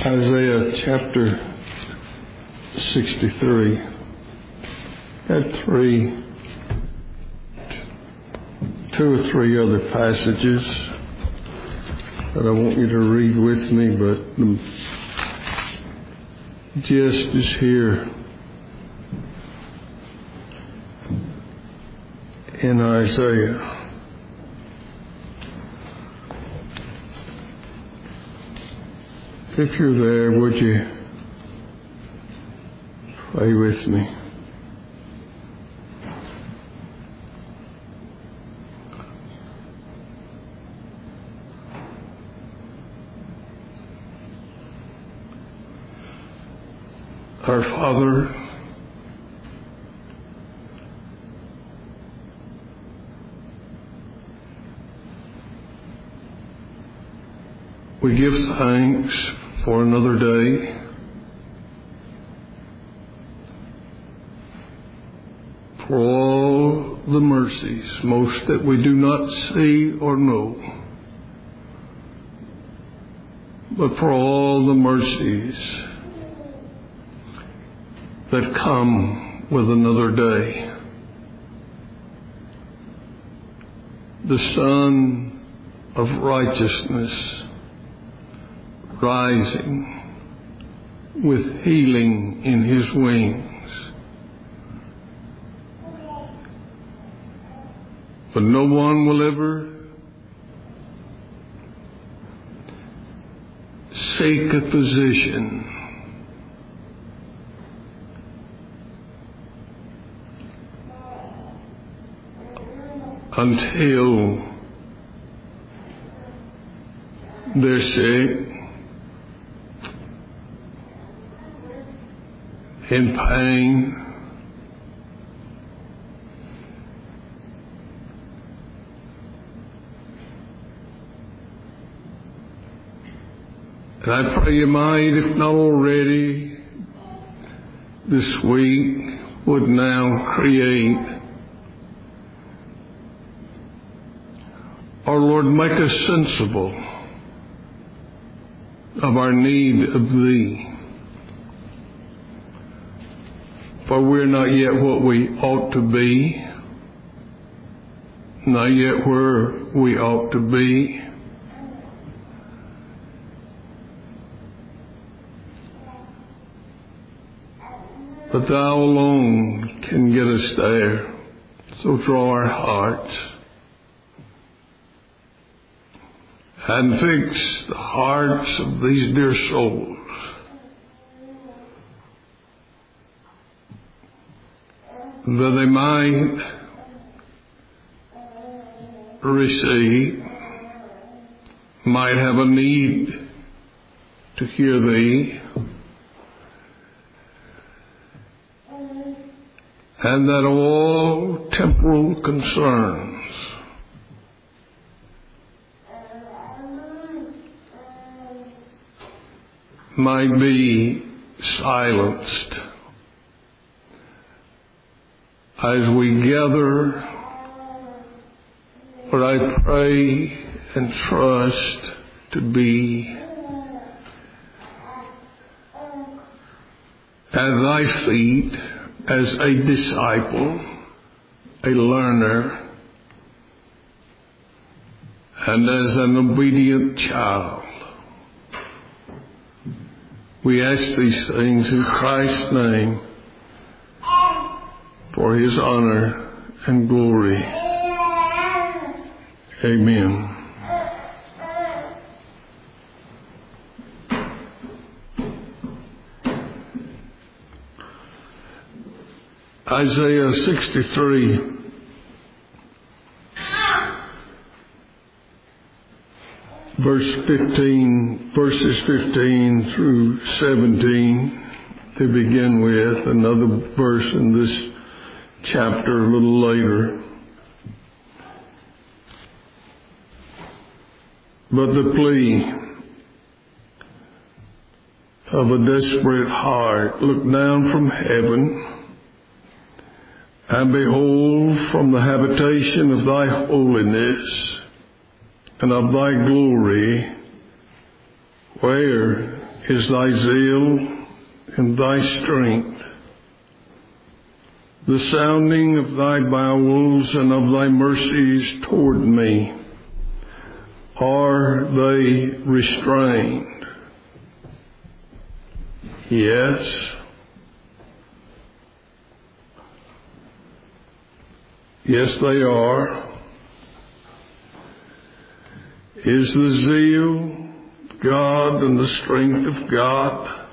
Isaiah chapter 63 had two or three other passages that I want you to read with me, but the gist is here in Isaiah. If you're there, would you pray with me? Our Father, we give thanks for another day. For all the mercies, most that we do not see or know, but for all the mercies that come with another day. The sun of righteousness rising with healing in his wings. But no one will ever seek a physician until they're sick, in pain, and I pray you might, if not already, this week would now create, our Lord, make us sensible of our need of Thee. For we're not yet what we ought to be, not yet where we ought to be. But Thou alone can get us there. So draw our hearts and fix the hearts of these dear souls that they might receive, might have a need to hear Thee, and that all temporal concerns might be silenced as we gather, what I pray and trust to be at Thy feet as a disciple, a learner, and as an obedient child. We ask these things in Christ's name for His honor and glory. Amen. Isaiah 63, verses 15 through 17 to begin with, another verse in this chapter a little later. But the plea of a desperate heart, look down from heaven, and behold, from the habitation of Thy holiness and of Thy glory, where is thy zeal and thy strength. The sounding of thy bowels and of thy mercies toward me, are they restrained? Yes. Yes, they are. Is the zeal of God and the strength of God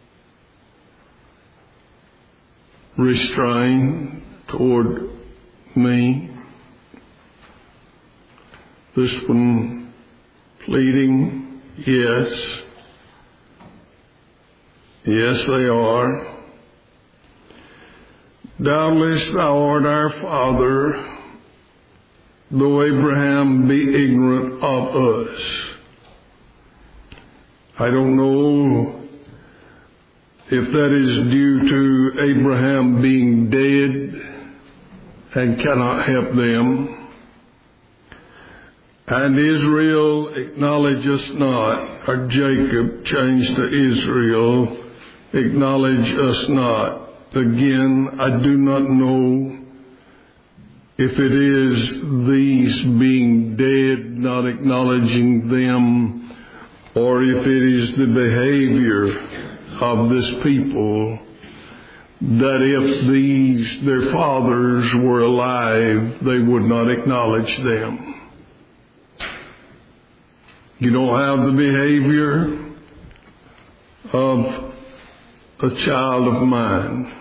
restrained toward me? This one pleading, yes. Yes, they are. Doubtless thou art our father, though Abraham be ignorant of us. I don't know if that is due to Abraham being dead and cannot help them. And Israel acknowledge us not, or Jacob changed to Israel, acknowledge us not. Again, I do not know if it is these being dead, not acknowledging them, or if it is the behavior of this people, that if these, their fathers, were alive, they would not acknowledge them. You don't have the behavior of a child of mine.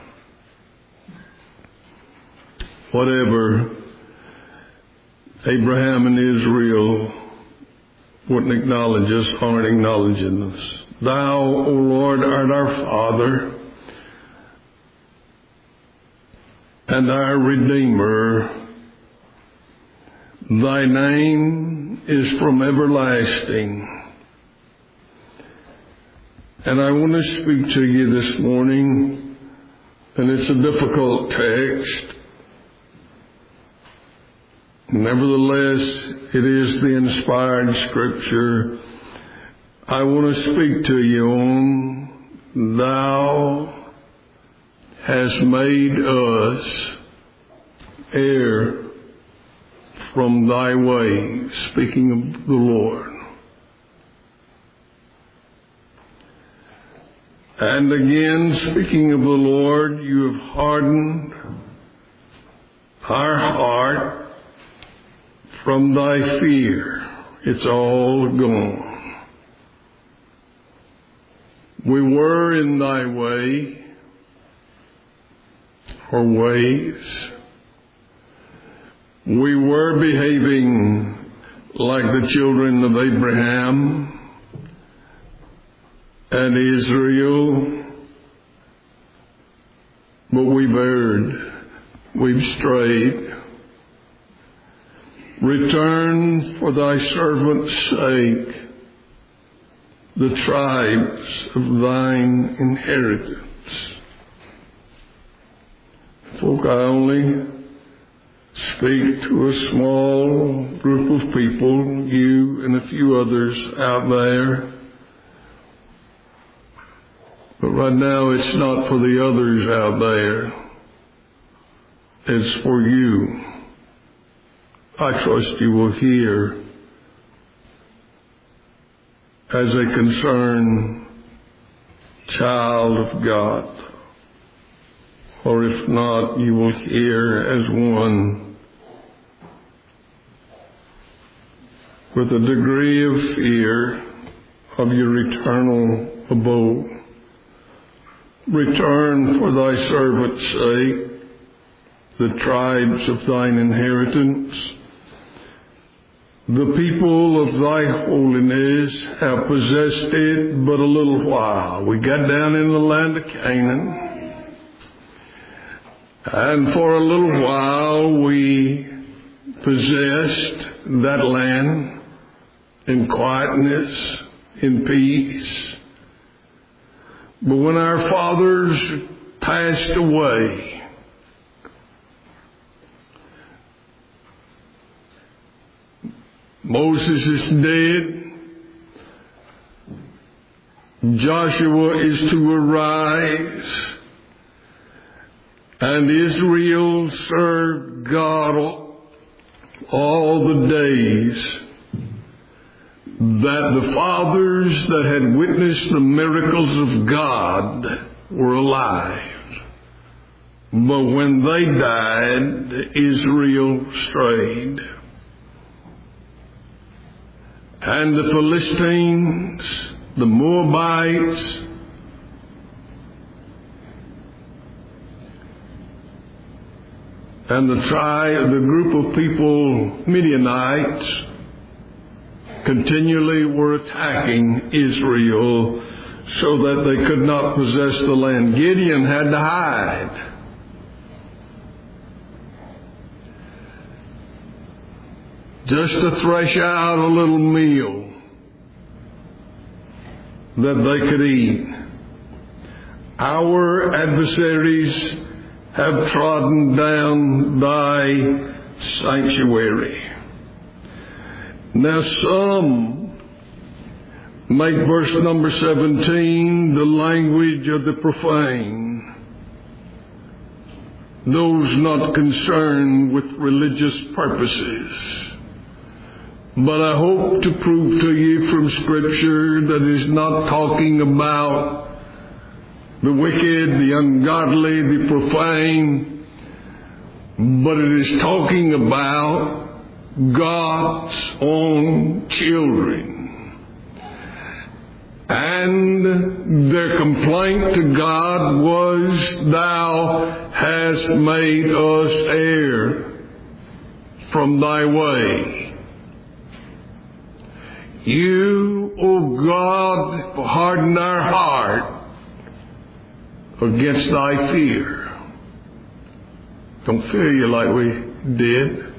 Whatever Abraham and Israel wouldn't acknowledge us, aren't acknowledging us. Thou, O Lord, art our Father and our Redeemer. Thy name is from everlasting. And I want to speak to you this morning, and it's a difficult text. Nevertheless, it is the inspired Scripture. I want to speak to you on, Thou hast made us heir from thy ways, speaking of the Lord. And again, speaking of the Lord, you have hardened our heart from thy fear. It's all gone. We were in thy way, or ways. We were behaving like the children of Abraham and Israel, but we've erred, we've strayed. Return for thy servant's sake the tribes of thine inheritance. Folk, I only speak to a small group of people, you and a few others out there. But right now it's not for the others out there. It's for you. I trust you will hear as a concerned child of God. Or if not, you will hear as one with a degree of fear of your eternal abode. Return for thy servant's sake the tribes of thine inheritance. The people of thy holiness have possessed it but a little while. We got down in the land of Canaan, and for a little while we possessed that land in quietness, in peace. But when our fathers passed away, Moses is dead. Joshua is to arise, and Israel served God all the days that the fathers that had witnessed the miracles of God were alive. But when they died, Israel strayed. And the Philistines, the Moabites, and the group of people, Midianites, continually were attacking Israel so that they could not possess the land. Gideon had to hide. Just to thresh out a little meal that they could eat. Our adversaries have trodden down thy sanctuary. Now some make verse number 17 the language of the profane, those not concerned with religious purposes. But I hope to prove to you from Scripture that it's not talking about the wicked, the ungodly, the profane, but it is talking about God's own children. And their complaint to God was, Thou hast made us err from thy way. You, O God, have hardened our heart against thy fear. Don't fear you like we did.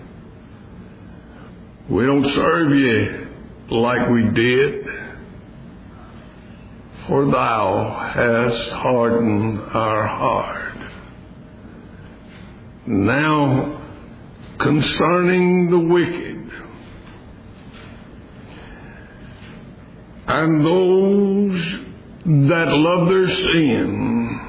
We don't serve you like we did. For thou hast hardened our heart. Now, concerning the wicked, and those that love their sin,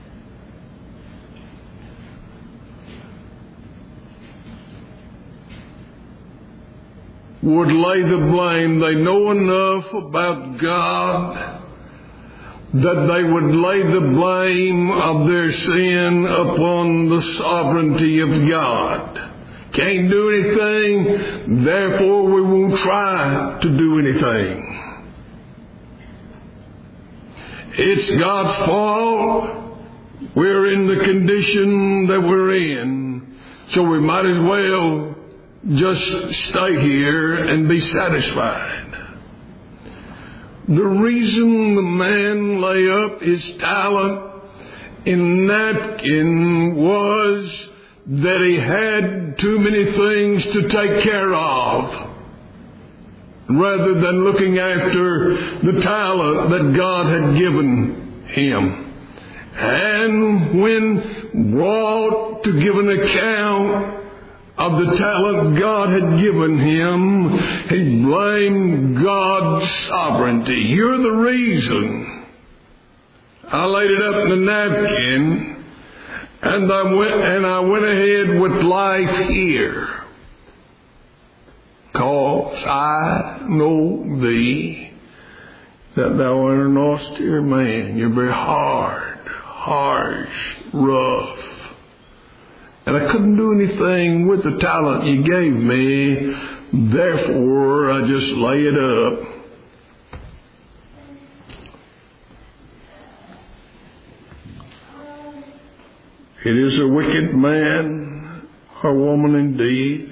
would lay the blame. They know enough about God that they would lay the blame of their sin upon the sovereignty of God. Can't do anything, therefore we won't try to do anything. It's God's fault. We're in the condition that we're in, so we might as well just stay here and be satisfied. The reason the man lay up his talent in a napkin was that he had too many things to take care of, rather than looking after the talent that God had given him. And when brought to give an account of the talent God had given him, he blamed God's sovereignty. You're the reason. I laid it up in the napkin, and I went ahead with life here. 'Cause I know thee, that thou art an austere man. You're very hard, harsh, rough. And I couldn't do anything with the talent you gave me, therefore I just lay it up. It is a wicked man or woman indeed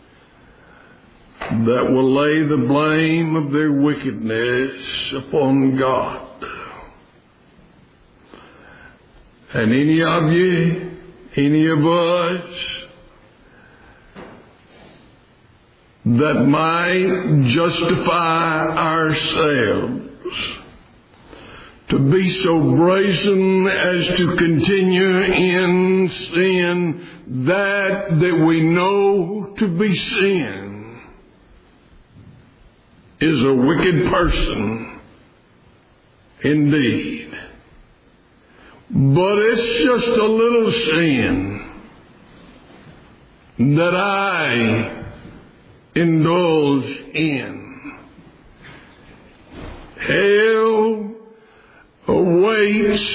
that will lay the blame of their wickedness upon God. And any of you, any of us, that might justify ourselves to be so brazen as to continue in sin that we know to be sin, is a wicked person indeed. But it's just a little sin that I indulge in. Hell awaits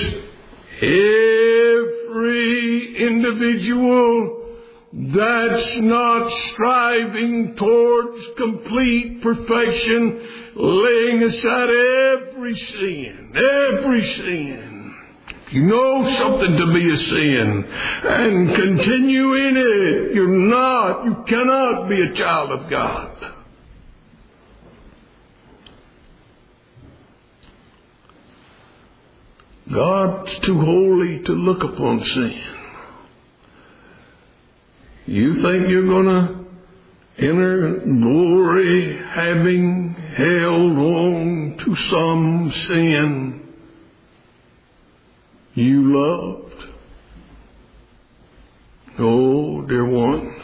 every individual that's not striving towards complete perfection, laying aside every sin. If you know something to be a sin and continue in it, you cannot be a child of God. God's too holy to look upon sin. You think you're going to enter glory having held on to some sin you loved? Oh, dear ones.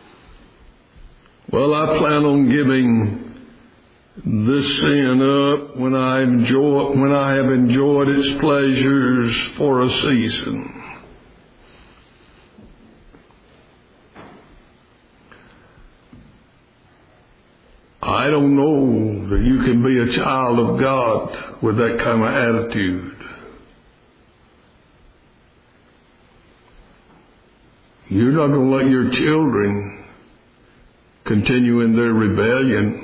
Well, I plan on giving this sin up when I have enjoyed its pleasures for a season. I don't know that you can be a child of God with that kind of attitude. You're not going to let your children continue in their rebellion,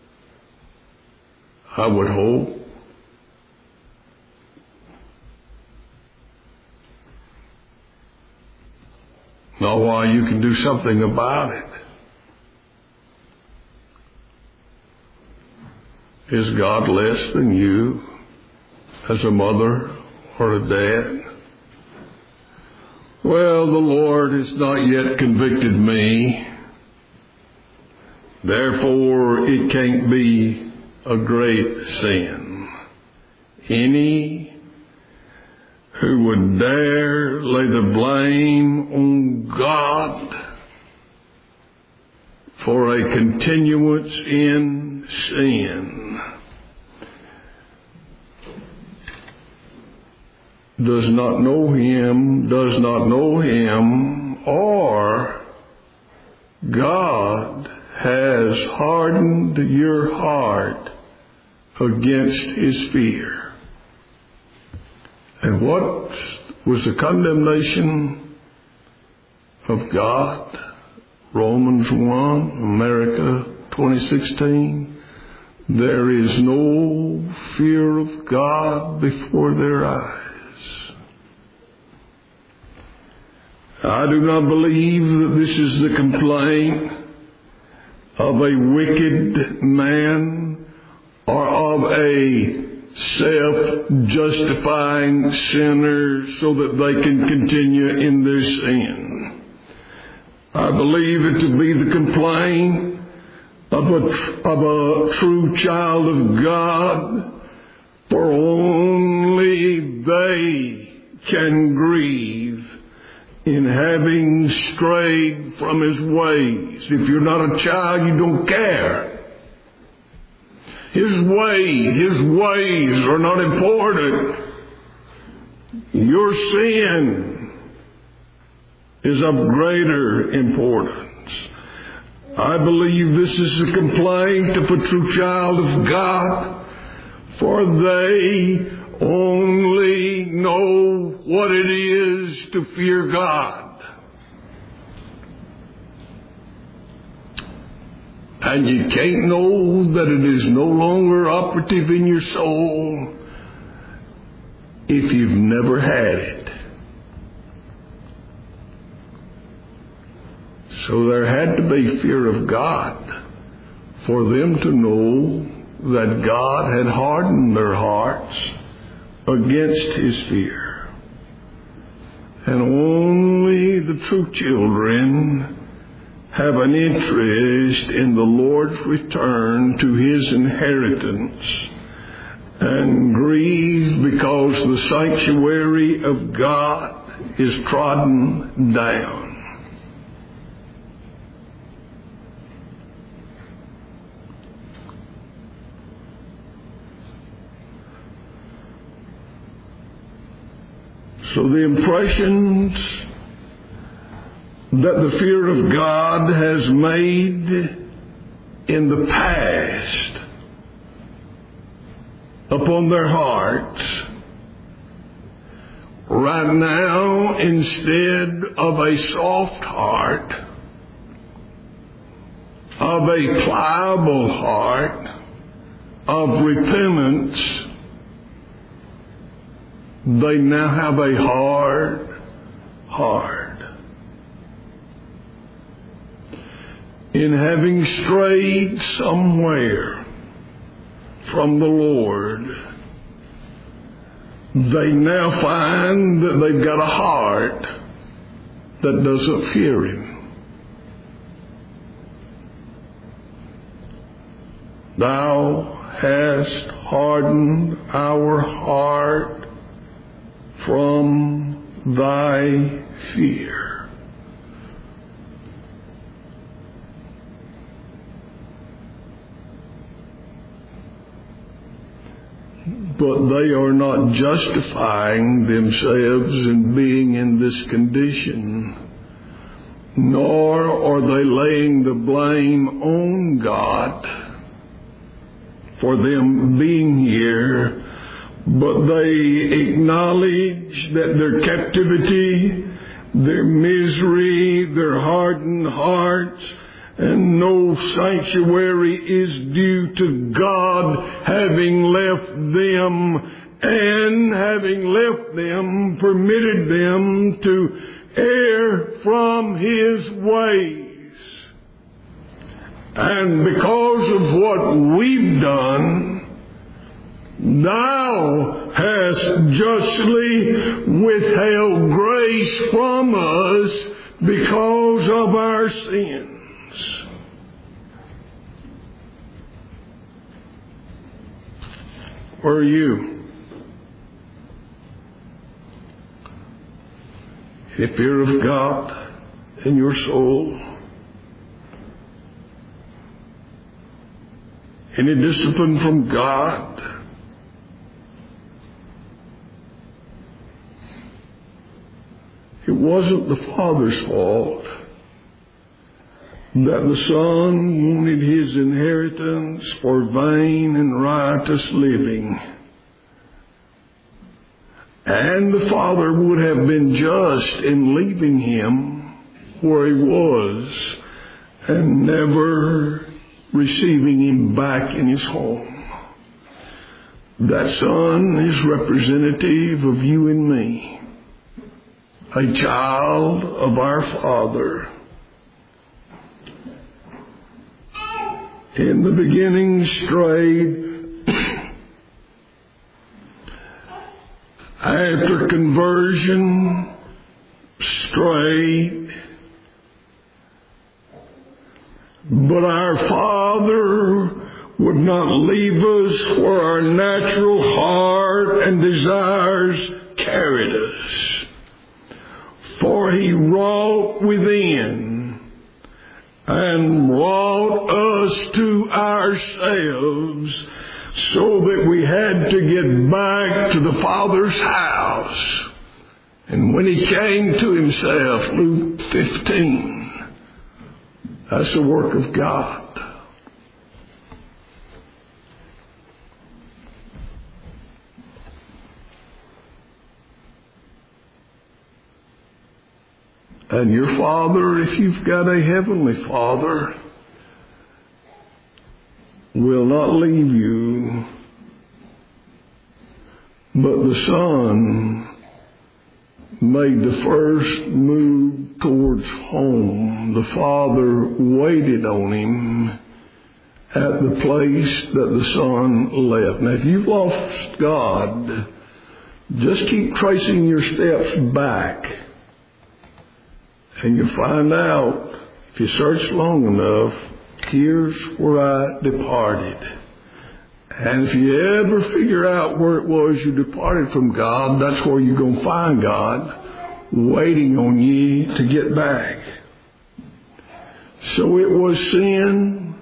I would hope. Now, why you can do something about it. Is God less than you as a mother or a dad? Well, the Lord has not yet convicted me. Therefore, it can't be a great sin. Any who would dare lay the blame on God for a continuance in sin does not know Him, or God has hardened your heart against His fear. And what was the condemnation of God? Romans 1, America 2016. There is no fear of God before their eyes. I do not believe that this is the complaint of a wicked man or of a self-justifying sinner so that they can continue in their sin. I believe it to be the complaint of a true child of God, for only they can grieve in having strayed from His ways. If you're not a child, you don't care. His ways are not important. Your sin is of greater importance. I believe this is a complaint of a true child of God, for they only know what it is to fear God. And you can't know that it is no longer operative in your soul if you've never had it. So there had to be fear of God for them to know that God had hardened their hearts against His fear. And only the true children have an interest in the Lord's return to His inheritance and grieve because the sanctuary of God is trodden down. So the impressions that the fear of God has made in the past upon their hearts, right now, instead of a soft heart, of a pliable heart, of repentance, they now have a hard heart. In having strayed somewhere from the Lord, they now find that they've got a heart that doesn't fear Him. Thou hast hardened our heart from thy fear. But they are not justifying themselves in being in this condition, nor are they laying the blame on God for them being here, but they acknowledge that their captivity, their misery, their hardened hearts, and no sanctuary is due to God having left them, and having left them, permitted them to err from His ways. And because of what we've done, Thou hast justly withheld grace from us because of our sins. Where are you? The fear of God in your soul? Any discipline from God? It wasn't the Father's fault that the Son wanted His inheritance for vain and riotous living. And the Father would have been just in leaving Him where He was and never receiving Him back in His home. That Son is representative of you and me, a child of our Father. In the beginning strayed, after conversion strayed, but our Father would not leave us where our natural heart and desires carried us. For He wrought within and brought us to ourselves so that we had to get back to the Father's house. And when He came to Himself, Luke 15, that's the work of God. And your Father, if you've got a heavenly Father, will not leave you. But the Son made the first move towards home. The Father waited on Him at the place that the Son left. Now, if you've lost God, just keep tracing your steps back. And you'll find out, if you search long enough, here's where I departed. And if you ever figure out where it was you departed from God, that's where you're going to find God waiting on ye to get back. So it was sin,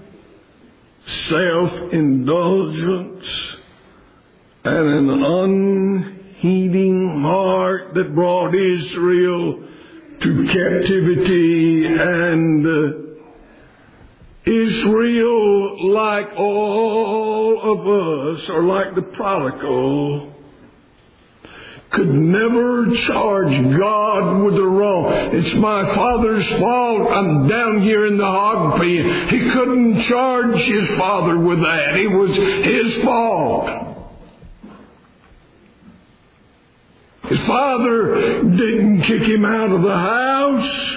self-indulgence, and an heaving heart that brought Israel to captivity, and Israel, like all of us, or like the prodigal, could never charge God with the wrong. It's my father's fault. I'm down here in the hog pen. He couldn't charge his father with that. It was his fault. His father didn't kick him out of the house.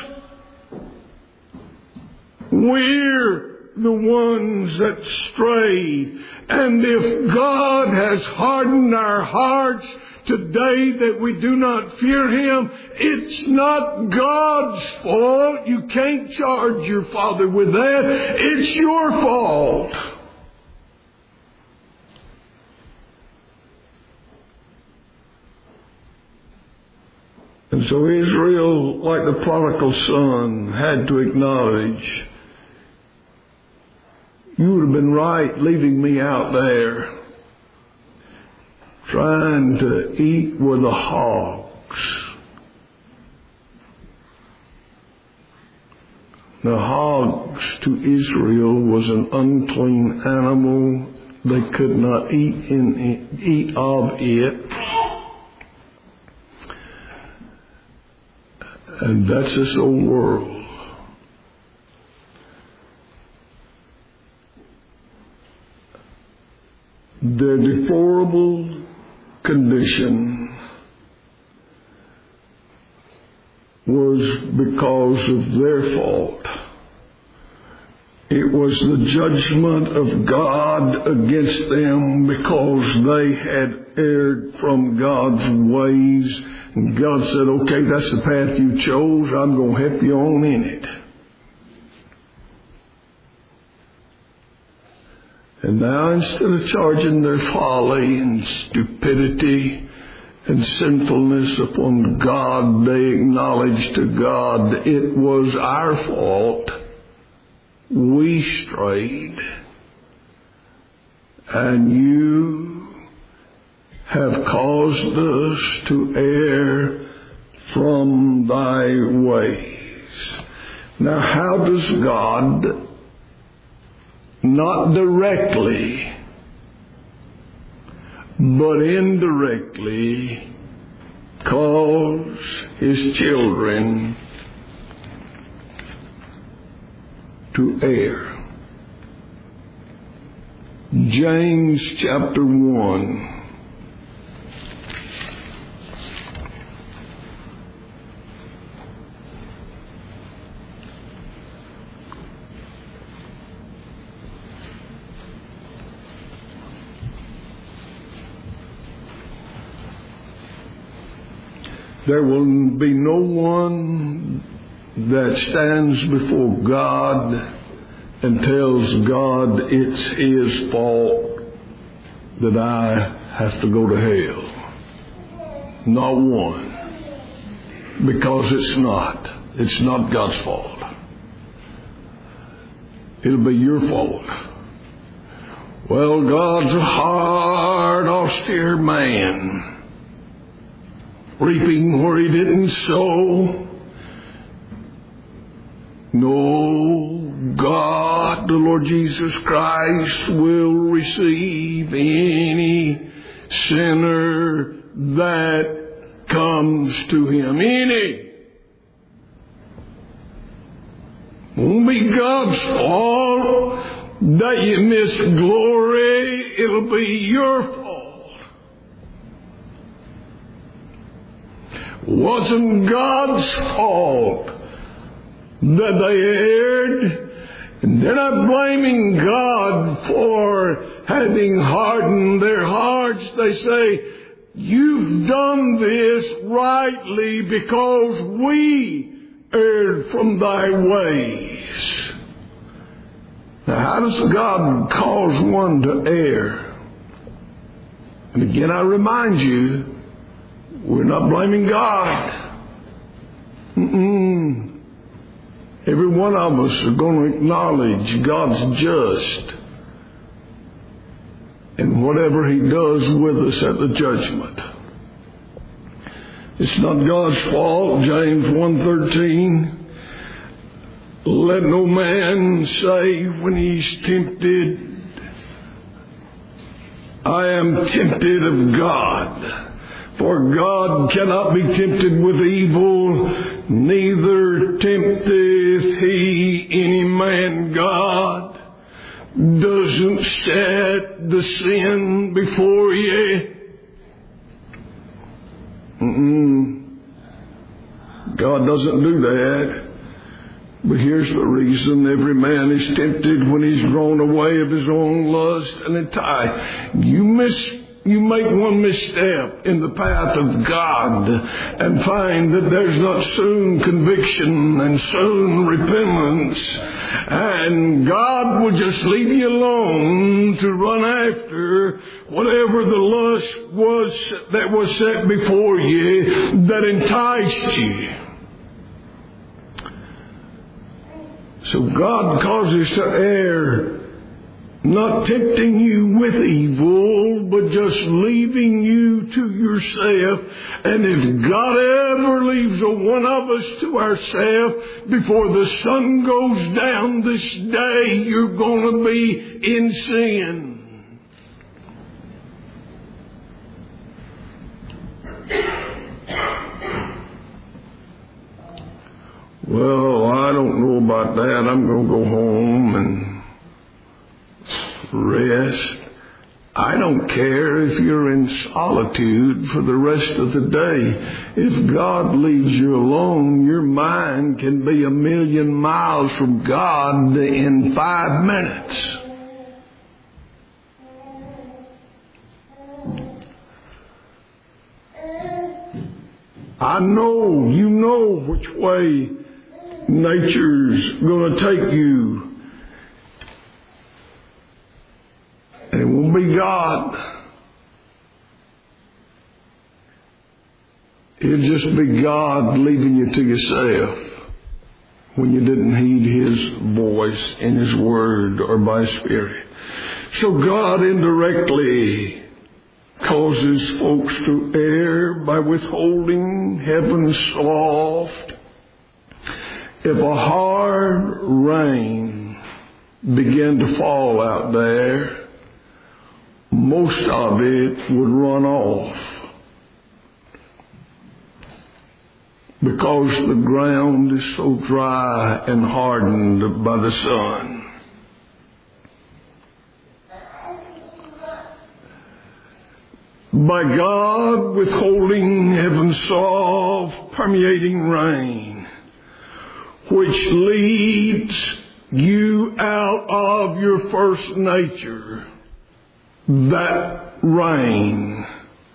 We're the ones that strayed. And if God has hardened our hearts today that we do not fear Him, it's not God's fault. You can't charge your father with that. It's your fault. And so Israel, like the prodigal son, had to acknowledge, you would have been right leaving me out there trying to eat with the hogs. The hogs to Israel was an unclean animal. They could not eat of it. And that's this old world. Their deplorable condition was because of their fault. It was the judgment of God against them because they had erred from God's ways. And God said, okay, that's the path you chose. I'm going to help you on in it. And now instead of charging their folly and stupidity and sinfulness upon God, they acknowledged to God, it was our fault. We strayed. And you have caused us to err from thy ways. Now, how does God not directly but indirectly cause His children to err? James chapter 1. There will be no one that stands before God and tells God it's His fault that I have to go to hell. Not one. Because it's not. It's not God's fault. It'll be your fault. Well, God's a hard, austere man, reaping where He didn't sow. No, God, the Lord Jesus Christ, will receive any sinner that comes to Him. Any. Won't be God's fault that you miss glory. It'll be your fault. Wasn't God's fault that they erred. And they're not blaming God for having hardened their hearts. They say, you've done this rightly because we erred from thy ways. Now, how does God cause one to err? And again, I remind you, we're not blaming God. Every one of us are going to acknowledge God's just in whatever He does with us at the judgment. It's not God's fault. James 1:13. Let no man say when he's tempted, I am tempted of God. For God cannot be tempted with evil, neither tempteth he any man. God doesn't set the sin before you. God doesn't do that. But here's the reason. Every man is tempted when he's drawn away of his own lust and enticed. You make one misstep in the path of God and find that there's not soon conviction and soon repentance. And God will just leave you alone to run after whatever the lust was that was set before you that enticed you. So God causes to err, not tempting you with evil, but just leaving you to yourself. And if God ever leaves one of us to ourselves before the sun goes down this day, you're going to be in sin. Well, I don't know about that. I'm going to go home and rest. I don't care if you're in solitude for the rest of the day. If God leaves you alone, your mind can be 1,000,000 miles from God in 5 minutes. I know, you know which way nature's going to take you. And it won't be God. It'll just be God leaving you to yourself when you didn't heed His voice in His Word or by Spirit. So God indirectly causes folks to err by withholding heaven soft. If a hard rain began to fall out there, most of it would run off because the ground is so dry and hardened by the sun. By God withholding heaven's soft, permeating rain, which leads you out of your first nature, that rain,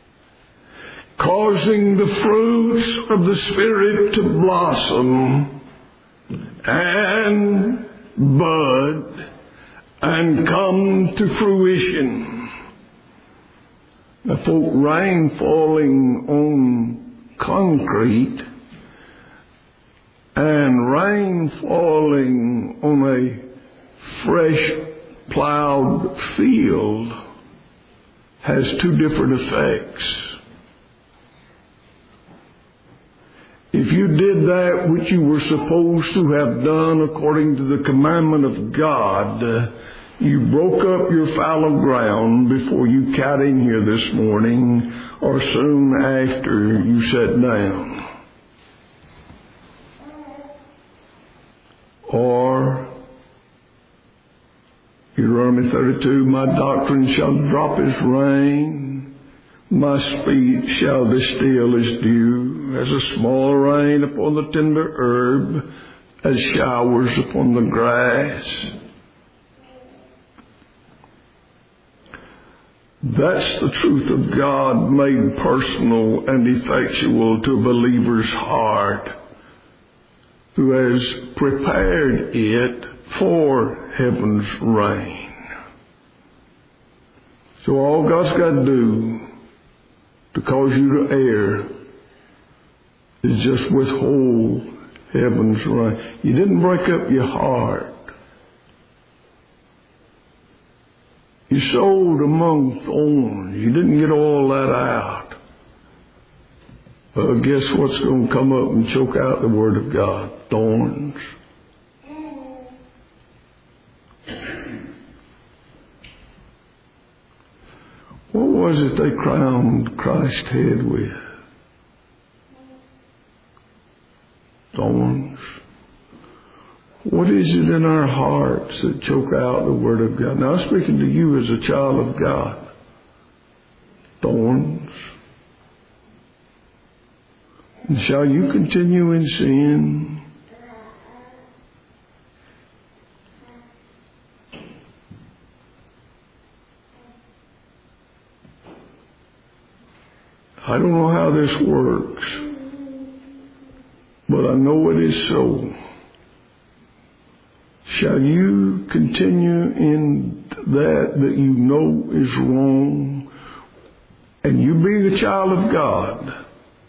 causing the fruits of the Spirit to blossom and bud and come to fruition. Now, folk, rain falling on concrete and rain falling on a fresh plowed field has two different effects. If you did that which you were supposed to have done according to the commandment of God, you broke up your fallow ground before you got in here this morning or soon after you sat down. Or Deuteronomy 32, my doctrine shall drop as rain, my speech shall distill as dew, as a small rain upon the tender herb, as showers upon the grass. That's the truth of God made personal and effectual to a believer's heart, who has prepared it for heaven's rain. So all God's got to do to cause you to err is just withhold heaven's rain. You didn't break up your heart. You sowed among thorns. You didn't get all that out. Guess what's going to come up and choke out the Word of God? Thorns. What was it they crowned Christ's head with? Thorns. What is it in our hearts that choke out the Word of God? Now, I'm speaking to you as a child of God. Thorns. And shall you continue in sin? I don't know how this works, but I know it is so. Shall you continue in that you know is wrong, and you being a child of God,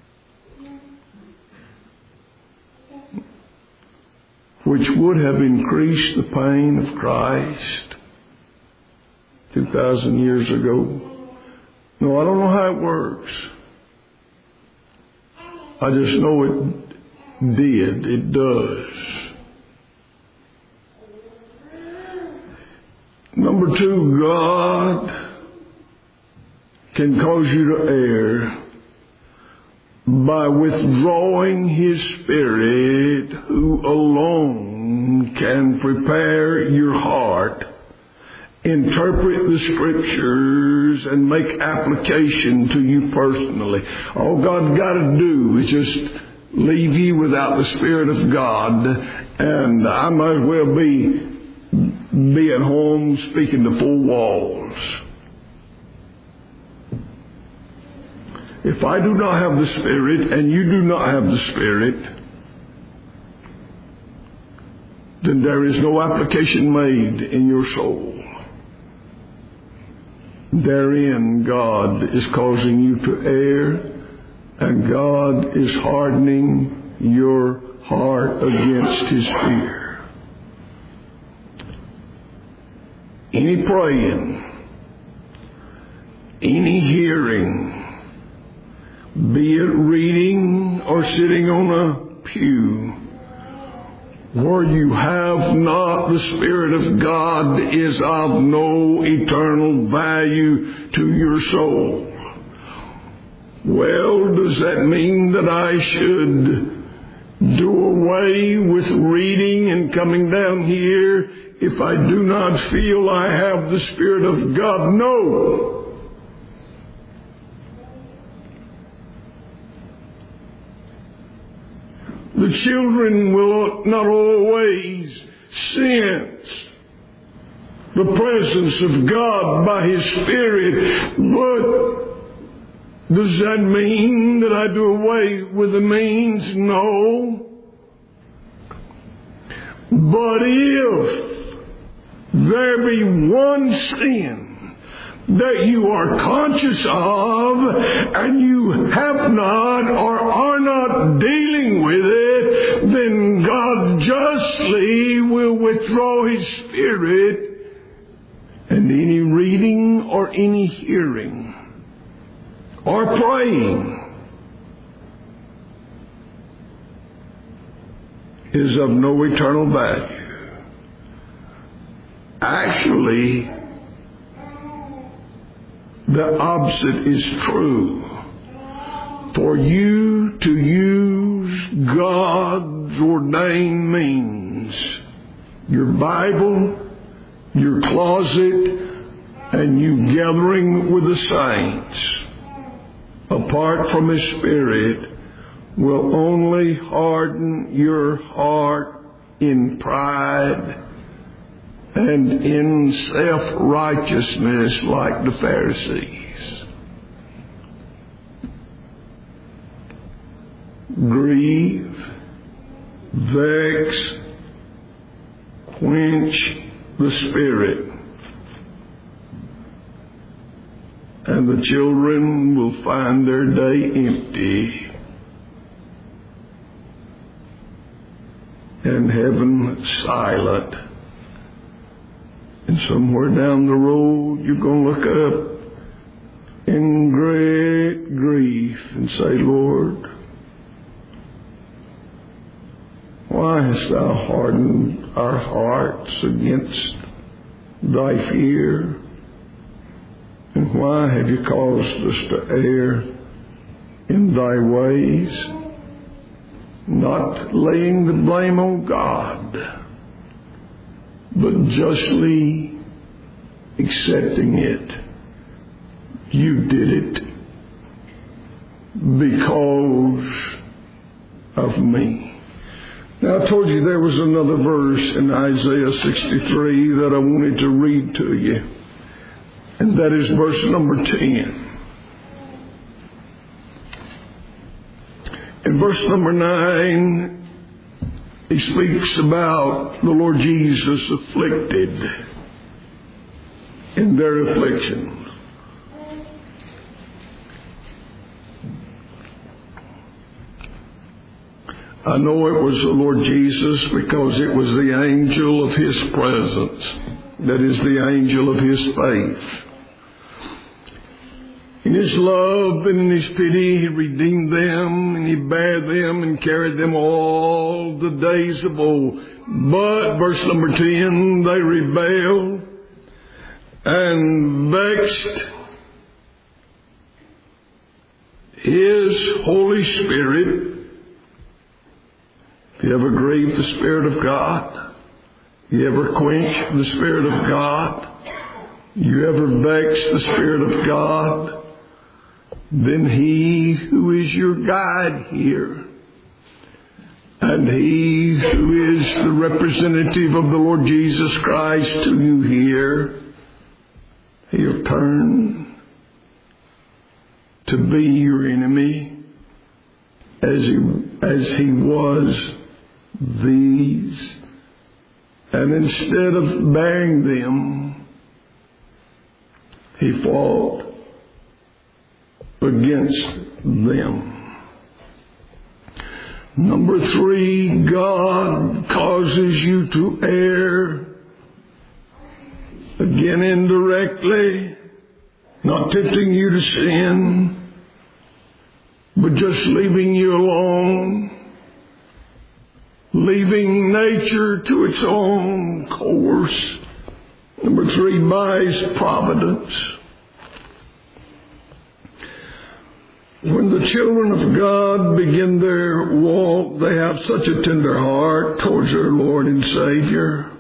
which would have increased the pain of Christ 2,000 years ago? No, I don't know how it works. I just know it did. It does. Number two, God can cause you to err by withdrawing His Spirit, who alone can prepare your heart, interpret the Scriptures, and make application to you personally. All God's got to do is just leave you without the Spirit of God, and I might as well be at home speaking to four walls. If I do not have the Spirit and you do not have the Spirit, then there is no application made in your soul. Therein, God is causing you to err, and God is hardening your heart against His fear. Any praying, any hearing, be it reading or sitting on a pew, where you have not the Spirit of God, is of no eternal value to your soul. Well, does that mean that I should do away with reading and coming down here if I do not feel I have the Spirit of God? No. The children will not always sense the presence of God by His Spirit, but does that mean that I do away with the means? No. But if there be one sin that you are conscious of and you have not or are not dealing with it, then God justly will withdraw His Spirit, and any reading or any hearing or praying is of no eternal value. Actually, the opposite is true. For you to use God's ordained means, your Bible, your closet, and you gathering with the saints, apart from His Spirit, will only harden your heart in pride and in self-righteousness like the Pharisees. Grieve, vex, quench the Spirit, and the children will find their day empty, and heaven silent. And somewhere down the road, you're going to look up in great grief and say, Lord, why hast thou hardened our hearts against thy fear? And why have you caused us to err in thy ways? Not laying the blame on God, but justly accepting it. You did it because of me. Now I told you there was another verse in Isaiah 63 that I wanted to read to you. And that is verse number 10. In verse number 9, he speaks about the Lord Jesus afflicted in their affliction. I know it was the Lord Jesus because it was the angel of His presence, that is the angel of His faith. In His love and in His pity, He redeemed them, and He bare them and carried them all the days of old. But, verse number 10, they rebelled and vexed His Holy Spirit. If you ever grieve the Spirit of God, you ever quench the Spirit of God, you ever vex the Spirit of God, then He who is your guide here, and He who is the representative of the Lord Jesus Christ to you here, He'll turn to be your enemy as He was these. And instead of bearing them, He fought against them. Number 3, God causes you to err. Again, indirectly, not tempting you to sin, but just leaving you alone, leaving nature to its own course. Number 3, by His providence. When the children of God begin their walk, they have such a tender heart towards their Lord and Savior.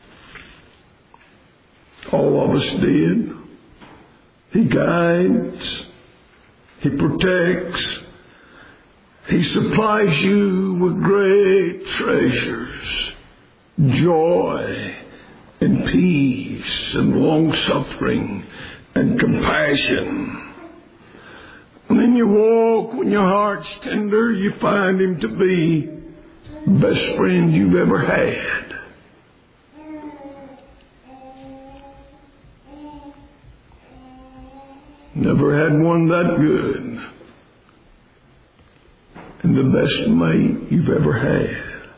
All of us did. He guides. He protects. He supplies you with great treasures, joy and peace and long-suffering and compassion. And then you walk, when your heart's tender, you find Him to be the best friend you've ever had. Never had one that good. And the best mate you've ever had.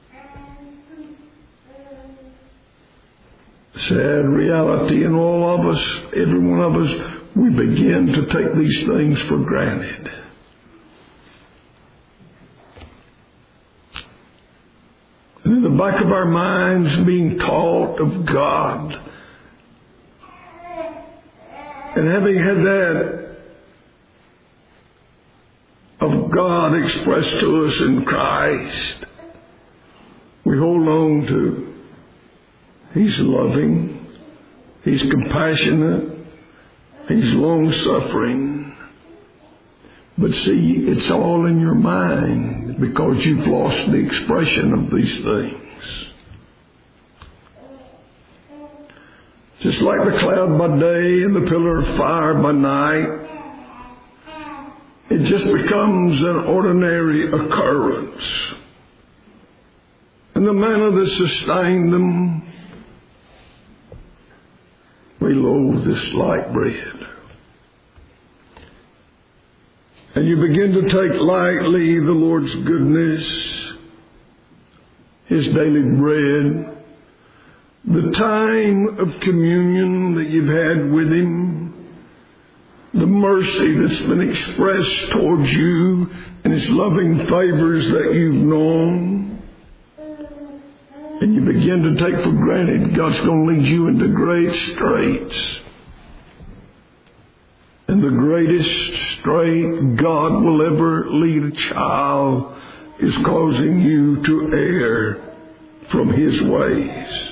Sad reality in all of us, every one of us, we begin to take these things for granted. And in the back of our minds, being taught of God, and having had that of God expressed to us in Christ, we hold on to He's loving, He's compassionate, He's long-suffering. But see, it's all in your mind because you've lost the expression of these things. Just like the cloud by day and the pillar of fire by night, it just becomes an ordinary occurrence. And the manna that sustained them, we loathe this light bread. And you begin to take lightly the Lord's goodness, His daily bread, the time of communion that you've had with Him, the mercy that's been expressed towards you, and His loving favors that you've known. begin to take for granted God's going to lead you into great straits. And the greatest strait God will ever lead a child is causing you to err from His ways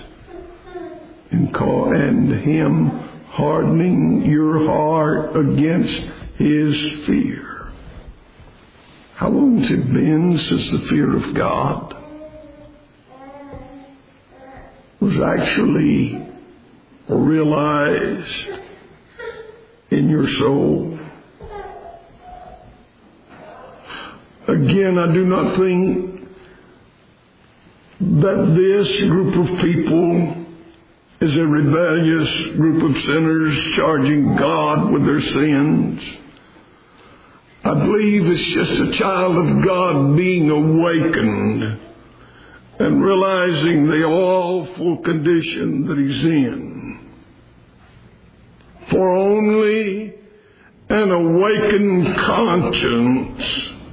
and Him hardening your heart against His fear. How long has it been since the fear of God was actually realized in your soul? Again, I do not think that this group of people is a rebellious group of sinners charging God with their sins. I believe it's just a child of God being awakened and realizing the awful condition that he's in. For only an awakened conscience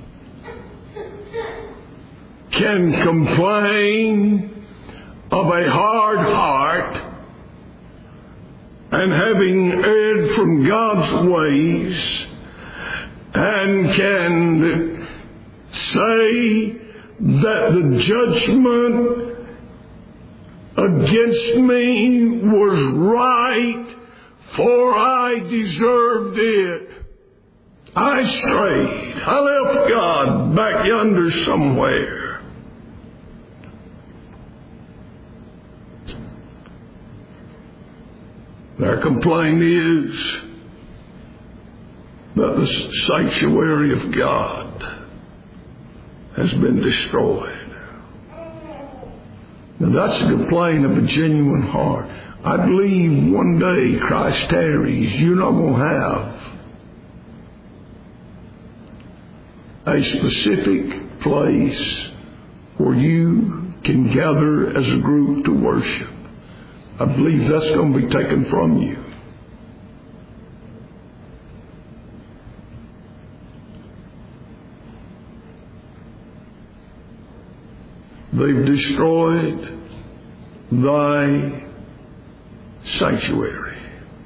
can complain of a hard heart and having erred from God's ways, and can say that the judgment against me was right, for I deserved it. I strayed. I left God back yonder somewhere. Their complaint is that the sanctuary of God has been destroyed. Now that's a complaint of a genuine heart. I believe one day Christ tarries, you're not going to have a specific place where you can gather as a group to worship. I believe that's going to be taken from you. They've destroyed thy sanctuary.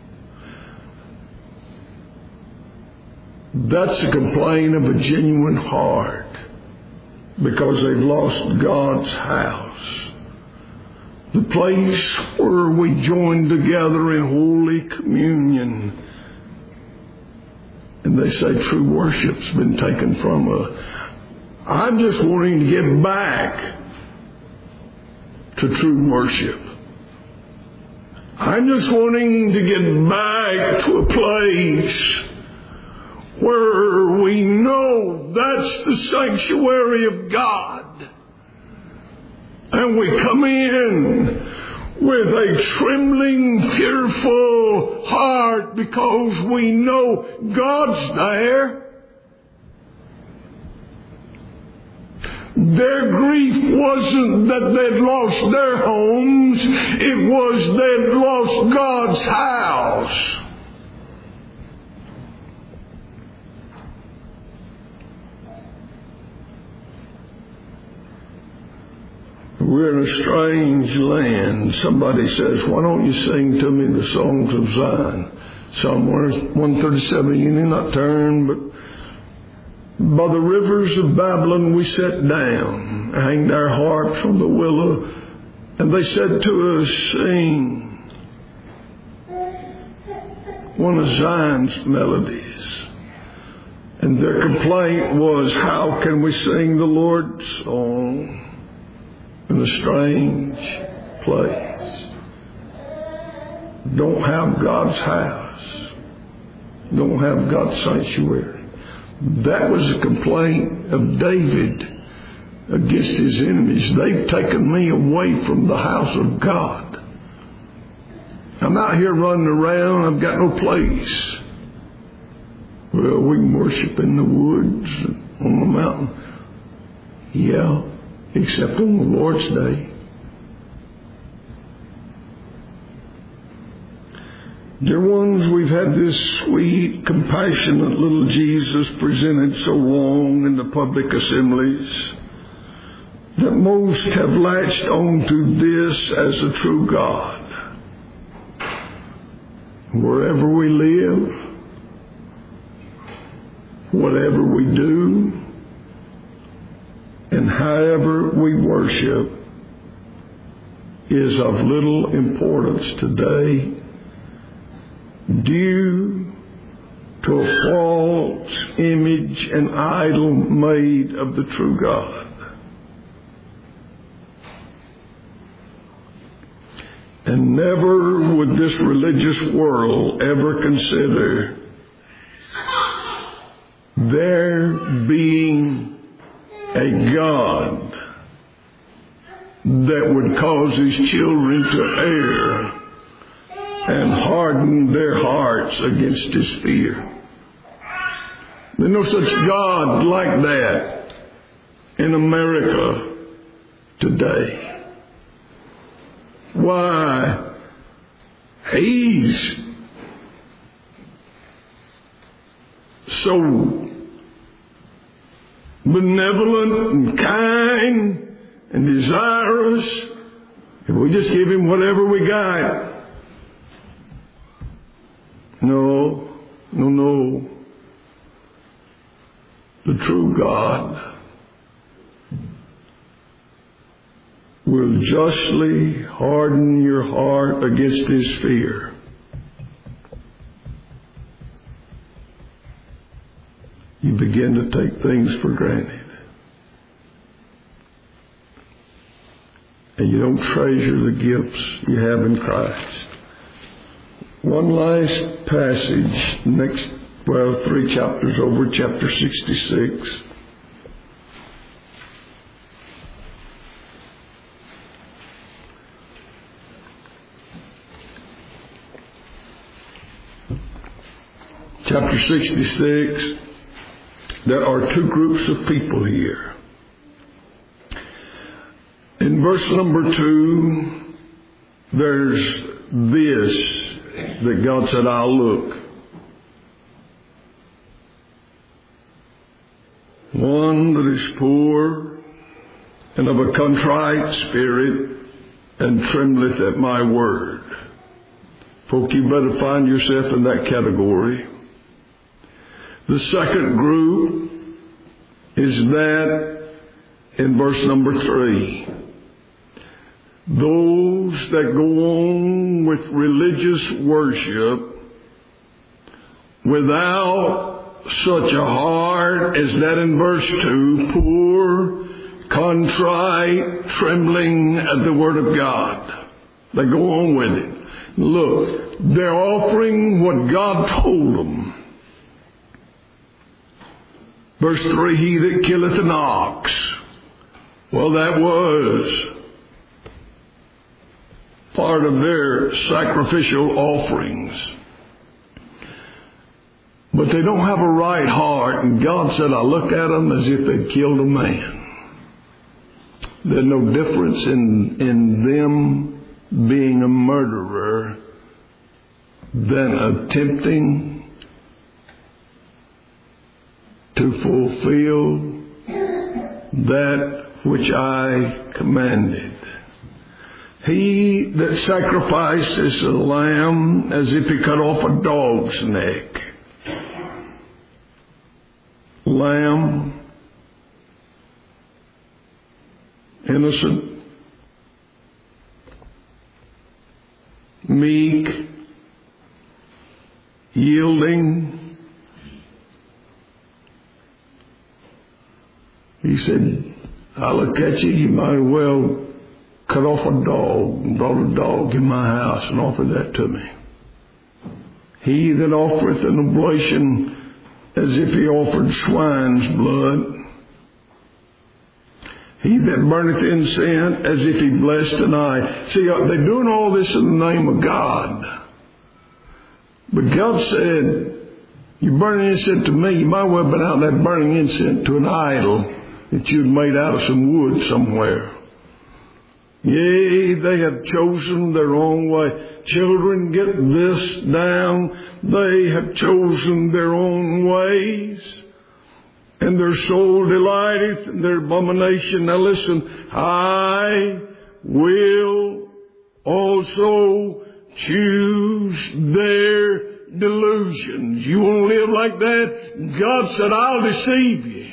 That's a complaint of a genuine heart, because they've lost God's house. The place where we join together in Holy Communion. And they say true worship's been taken from us. I'm just wanting to get back to true worship. I'm just wanting to get back to a place where we know that's the sanctuary of God. And we come in with a trembling, fearful heart because we know God's there. Their grief wasn't that they'd lost their homes. It was they'd lost God's house. We're in a strange land. Somebody says, why don't you sing to me the songs of Zion? Psalm 137, you need not turn, but by the rivers of Babylon we sat down, hanged our harps from the willow, and they said to us, sing one of Zion's melodies. And their complaint was, how can we sing the Lord's song in a strange place? Don't have God's house. Don't have God's sanctuary. That was a complaint of David against his enemies. They've taken me away from the house of God. I'm out here running around. I've got no place. Well, we can worship in the woods, on the mountain. Yeah. Except on the Lord's Day. Dear ones, we've had this sweet, compassionate little Jesus presented so long in the public assemblies. that most have latched on to this as a true God. Wherever we live, whatever we do, and however we worship is of little importance today due to a false image and idol made of the true God. And never would this religious world ever consider there being a God that would cause His children to err and harden their hearts against His fear. There's no such God like that in America today. Why, He's so benevolent and kind and desirous, if we just give Him whatever we got. No. The true God will justly harden your heart against His fear. You begin to take things for granted. And you don't treasure the gifts you have in Christ. One last passage, three chapters over, chapter 66. Chapter 66, there are two groups of people here. In verse number 2, there's this, that God said, I'll look. One that is poor and of a contrite spirit and trembleth at my word. Folk, you better find yourself in that category. The second group is that in verse number 3. Those that go on with religious worship without such a heart as that in verse 2, poor, contrite, trembling at the Word of God. They go on with it. Look, they're offering what God told them. Verse 3, he that killeth an ox. Well, that was part of their sacrificial offerings. But they don't have a right heart, and God said, I look at them as if they'd killed a man. There's no difference in them being a murderer than attempting to fulfill that which I commanded. He that sacrifices a lamb as if he cut off a dog's neck. Lamb, innocent, meek, yielding. He said, I look at you, you might well cut off a dog and brought a dog in my house and offered that to me. He that offereth an oblation as if he offered swine's blood. He that burneth incense as if he blessed an eye. See, they're doing all this in the name of God. But God said, you burn incense to me, you might well have been out there burning incense to an idol that you'd made out of some wood somewhere. Yea, they have chosen their own way. Children, get this down. They have chosen their own ways. and their soul delighteth in their abomination. Now listen, I will also choose their delusions. You want to live like that? God said, I'll deceive you.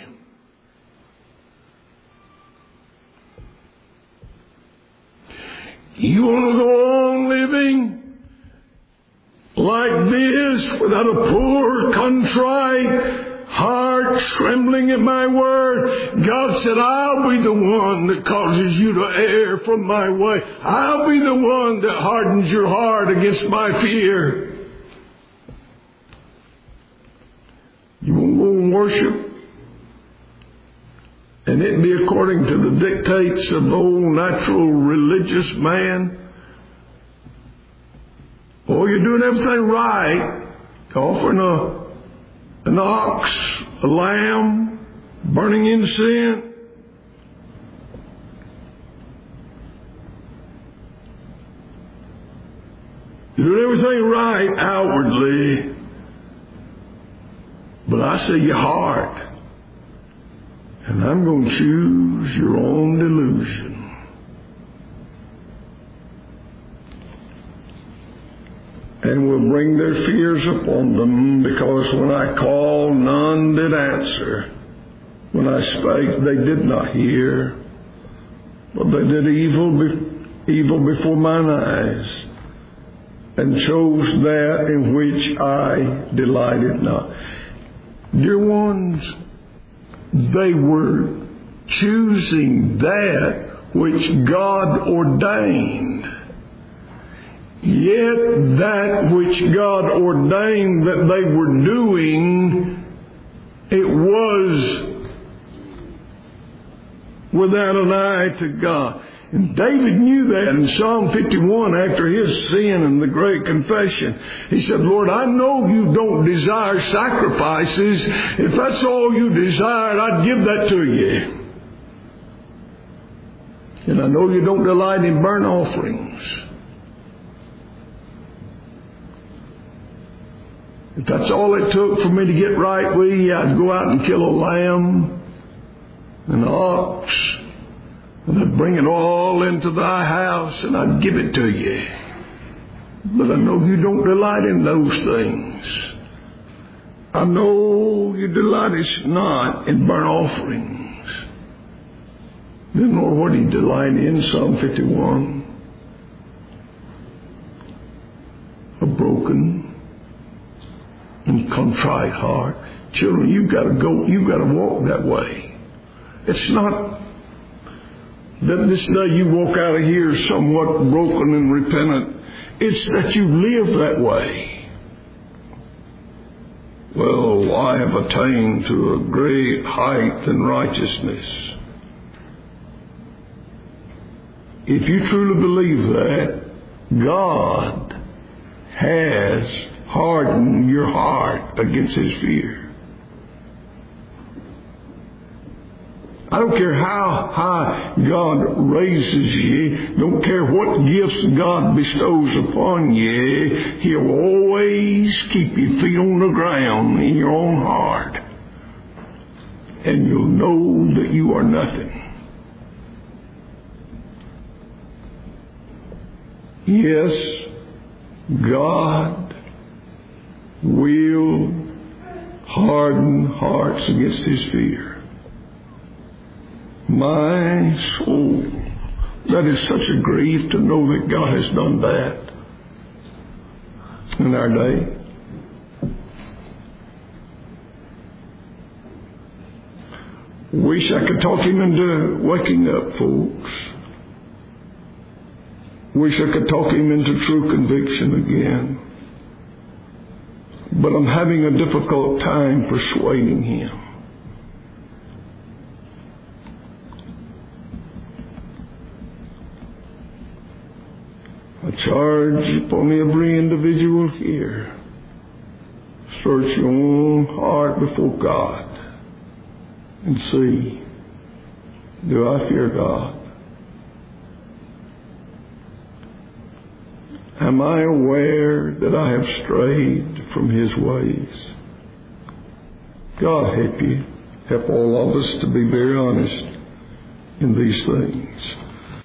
You want to go on living like this without a poor, contrite heart, trembling at my word? God said, I'll be the one that causes you to err from my way. I'll be the one that hardens your heart against my fear. You won't go and worship, and it be according to the dictates of the old natural religious man. Oh, you're doing everything right. Offering an ox, a lamb, burning incense. You're doing everything right outwardly. But I see your heart. And I'm going to choose your own delusion. And will bring their fears upon them, because when I called, none did answer. When I spake, they did not hear. But they did evil before mine eyes, and chose that in which I delighted not. Dear ones, they were choosing that which God ordained. Yet that which God ordained that they were doing, it was without an eye to God. And David knew that in Psalm 51 after his sin and the great confession. He said, Lord, I know you don't desire sacrifices. If that's all you desired, I'd give that to you. And I know you don't delight in burnt offerings. If that's all it took for me to get right with you, I'd go out and kill a lamb, an ox, and I'd bring it all into thy house, and I'd give it to you. But I know you don't delight in those things. I know you delightest not in burnt offerings. Then, Lord, what do you delight in? Psalm 51. A broken and contrite heart. Children, you've got to walk that way. It's not that this day you walk out of here somewhat broken and repentant. It's that you live that way. Well, I have attained to a great height in righteousness. If you truly believe that, God has hardened your heart against His fear. I don't care how high God raises you. Don't care what gifts God bestows upon you. He'll always keep your feet on the ground in your own heart. And you'll know that you are nothing. Yes, God will harden hearts against His fear. My soul, that is such a grief to know that God has done that in our day. Wish I could talk him into waking up, folks. Wish I could talk him into true conviction again. But I'm having a difficult time persuading him. I charge upon every individual here, search your own heart before God and see, do I fear God? Am I aware that I have strayed from His ways? God help you. Help all of us to be very honest in these things.